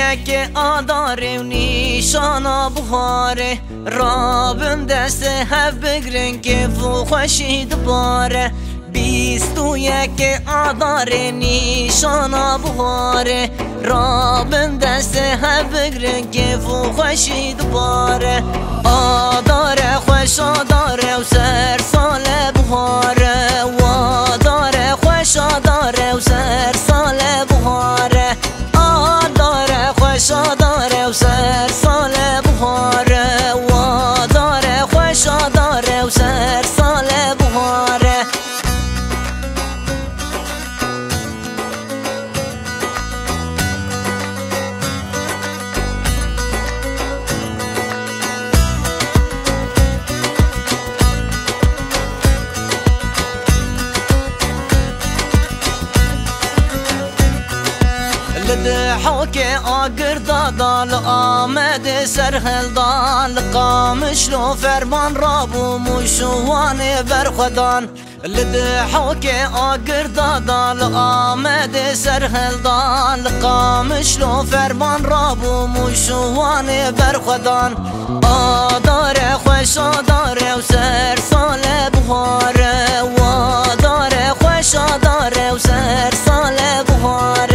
یک آداره و نیشانا بخاره رابن دست هف بگرن که فو خوشی دوباره 21 آداره نیشانا بخاره رابن دست هف بگرن که فو خوشی دوباره آداره خوش آداره و سر سال بخاره و آداره خوش آداره و سر سال بخاره آداره خوش آداره و سر سال بخاره و آداره خوش آداره و سر سال بخاره لدحوك آگر دادال آمد سرهل دال قامش رو فرمان رابو مشوان برخدان لدحوك آگر دادال آمد سرهل دال قامش رو فرمان رابو مشوان برخدان آداره خوش آداره و سر سال بخاره و آداره خوش آداره و سر سال بخاره